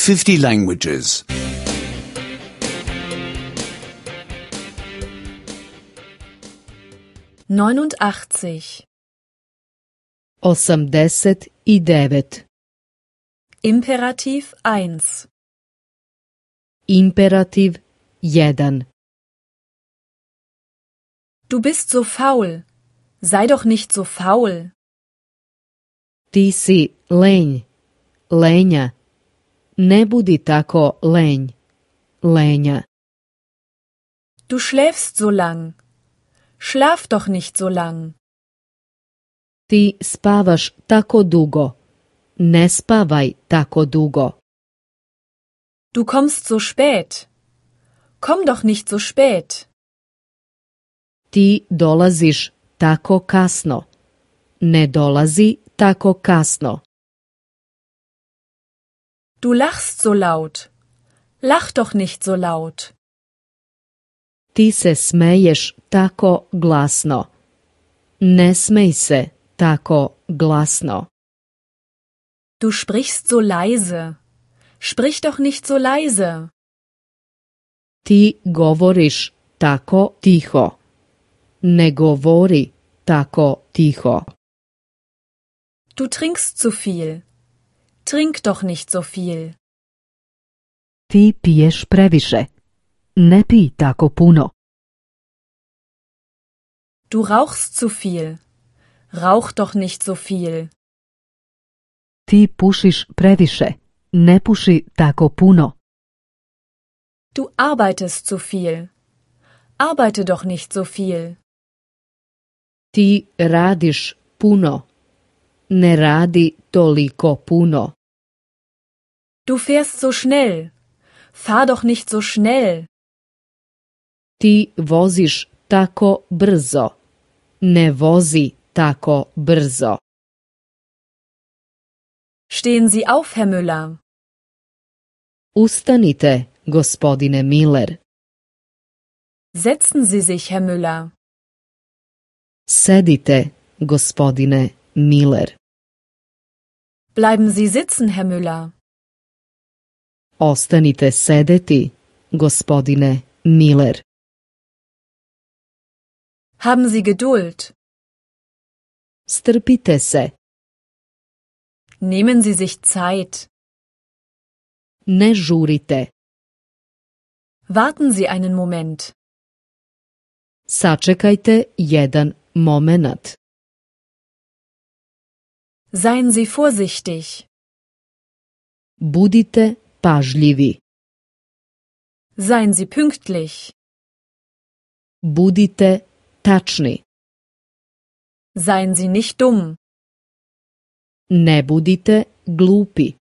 50 languages. 89. 89. Imperativ 1. Imperativ 1. Du bist so faul. Sei doch nicht so faul. Ti si lenj, lenja. Ne budi tako lenj, lenja. Du schläfst so lang. Schlaf doch nicht so lang. Ti spavaš tako dugo. Ne spavaj tako dugo. Du kommst so spät. Komm doch nicht so spät. Ti dolaziš tako kasno. Ne dolazi tako kasno. Du lachst so laut. Lach doch nicht so laut. Ti se smeješ tako glasno. Ne smej se tako glasno. Du sprichst so leise. Sprich doch nicht so leise. Ti govoriš tako tiho. Ne govori tako tiho. Du trinkst zu viel. Trink doch nicht so viel. Ti piješ previše. Ne pij tako puno. Du rauchst zu viel. Rauch doch nicht so viel. Ti pušiš previše. Ne puši tako puno. Du arbeitest zu viel. Arbeite doch nicht so viel. Ti radiš puno. Ne radi toliko puno. Du fährst so schnell. Fahr doch nicht so schnell. Ti voziš tako brzo. Ne vozi tako brzo. Stehen Sie auf, Herr Müller. Ustanite, gospodine Miller. Setzen Sie sich, Herr Müller. Sedite, gospodine Miller. Bleiben Sie sitzen, Herr Müller. Ostanite sedeti, gospodine Miller. Haben Sie Geduld. Strpite se. Nehmen Sie sich Zeit. Ne žurite. Warten Sie einen Moment. Sačekajte jedan momenat. Seien Sie vorsichtig. Budite pažljivi. Seien Sie pünktlich. Budite tačni. Seien Sie nicht dumm. Ne budite glupi.